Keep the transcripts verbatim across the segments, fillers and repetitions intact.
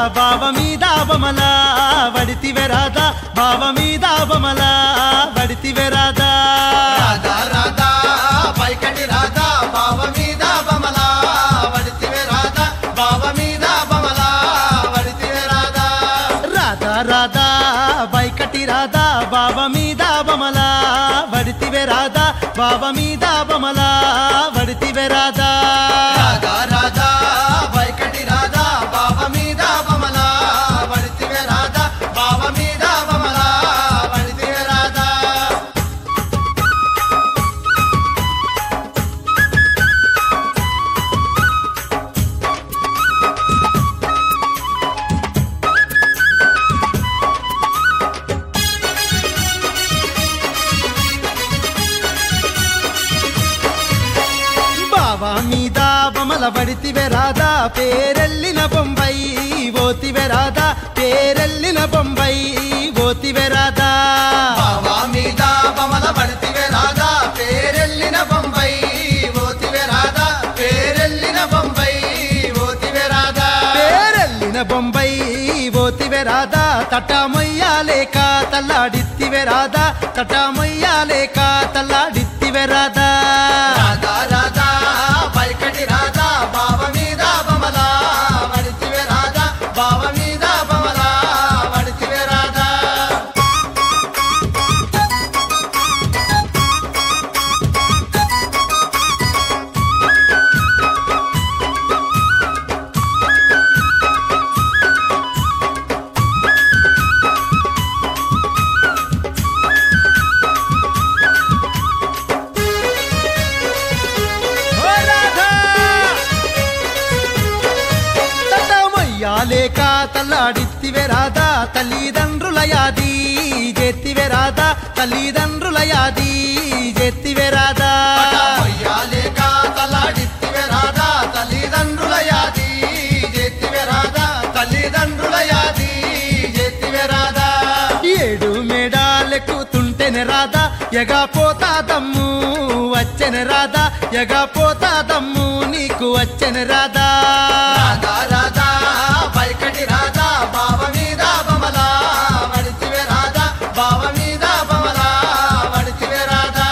బావ మీద బొమలా వడితివే రాధా బావ మీద బొమలా వడితివే రాధా రాధా రాధా పైకటి రాధా బావ మీద బొమలా వడితివే రాధా బావ మీద బొమలా వడితివే రాధా రాధా రాధా బైకటి రాధా బావ మీద బొమలా వడితివే రాధా బావ మీద బొమలా వడితివే రాధా రాధా రాధా పైకటి రాధా బావ మీద బొమలా వడితివే రాధా బావ మీద బొమలా వడితివే రాధా బావ మీద బొమల వడితివే రాధా పేరెల్లిన బొంబై ఓతివే రాధా పేరెల్లిన బొంబై ఓతివే రాధా బావ మీద బొమల వడితివే రాధా పేరెల్లిన బొంబై ఓతివే రాధా పేరెల్లిన బొంబై ఓతివే రాధా పేరెల్లిన బొంబై ఓతివే రాధా తటమొయ్యాలేక తల్లాడిత్తివే రాధా తటమొయ్యాలేక తల్లాడిత్తివే రాధా రాధా రాధా పైకటి రాధా బావ మీద బొమలా వడితివే రాధా బావ మీద బొమలా వడితివే రాధా ఓ రాధా తటమొయ్యాలేక తల్లాడిత్తివే రాధా తల్లిదండ్రుల యాది జెత్తివే రాధా తల్లిదండ్రుల యాది జెత్తివే రాధా మొయ్యాలేక తలాడిత్తివే రాధా తల్లిదండ్రుల యాది జెత్తివే రాధా తల్లిదండ్రుల యాది జెత్తివే రాధా ఏడు మేడాలెక్కుతుంటేనే రాధా ఎగా పోతా దమ్ము వచ్చెన రాధా ఎగా పోతా దమ్ము నీకు వచ్చెన రాధా రాధా రాధా పైకటి రాధా బావ మీద బొమలా వడితివే రాధా బావ మీద బొమలా వడితివే రాధా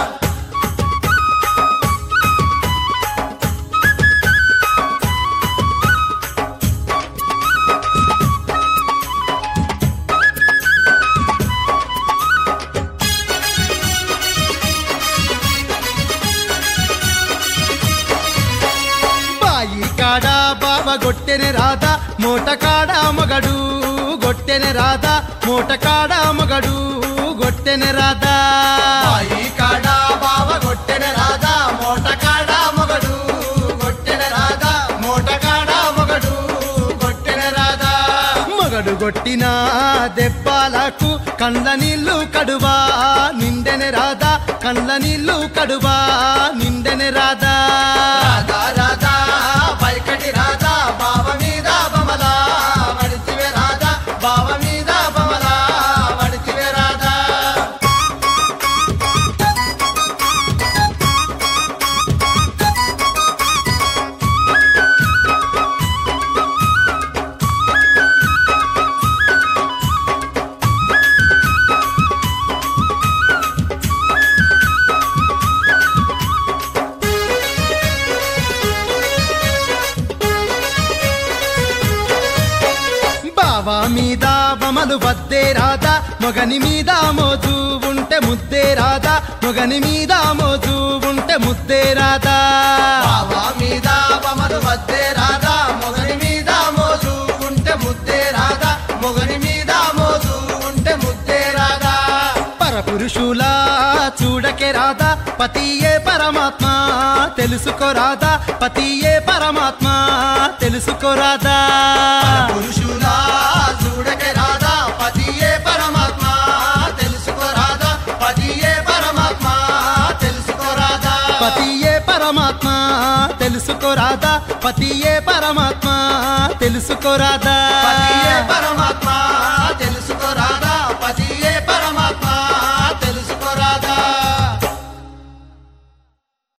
బాయి కాడ బావ గొట్టెనే రాధా మూట కాడ మగడు గొట్టెనే రాధా మూట కాడ మగడు గొట్టెనే రాధా బాయి కాడ బావ గొట్టెన రాధా మోట కాడ మొగడు గొట్టెన రాధా మోట కాడ మొగడు గొట్టెన రాధా మగడు గొట్టిన దెబ్బలకు కండ్ల నీళ్ళు కడువా నిండెనే రాధా కండ్ల నీళ్ళు కడువా నిండెనే రాధా రాధా రాధా పైకటి రాధా బావ మీద బొమలా వడితివే రాధా బావ మీద బొమలా వడితివే రాధా బావ మీద బమలు వద్దే రాధా మొగని మీద మోజు ఉంటే ముద్దే రాధా మొగని మీద మోజు ఉంటే ముద్దే రాధా బావ మీద బొమలు వద్దే రాధా మొగని మీద మోజు ఉంటే ముద్దే రాధా మొగని మీద మోజు ఉంటే ముద్దే రాధా పరపురుషుల చూడకే రాధా పతియే పరమాత్మ తెలుసుకో రాధా పతియే పరమాత్మ తెలుసుకో రాధా పురుషులా చూడకే రాధా పతియే పరమాత్మ తెలుసుకో రాధా పతియే పరమాత్మ తెలుసుకో రాధా పతియే పరమాత్మ తెలుసుకో రాధా పతియే పరమాత్మ తెలుసుకో రాధా పతియే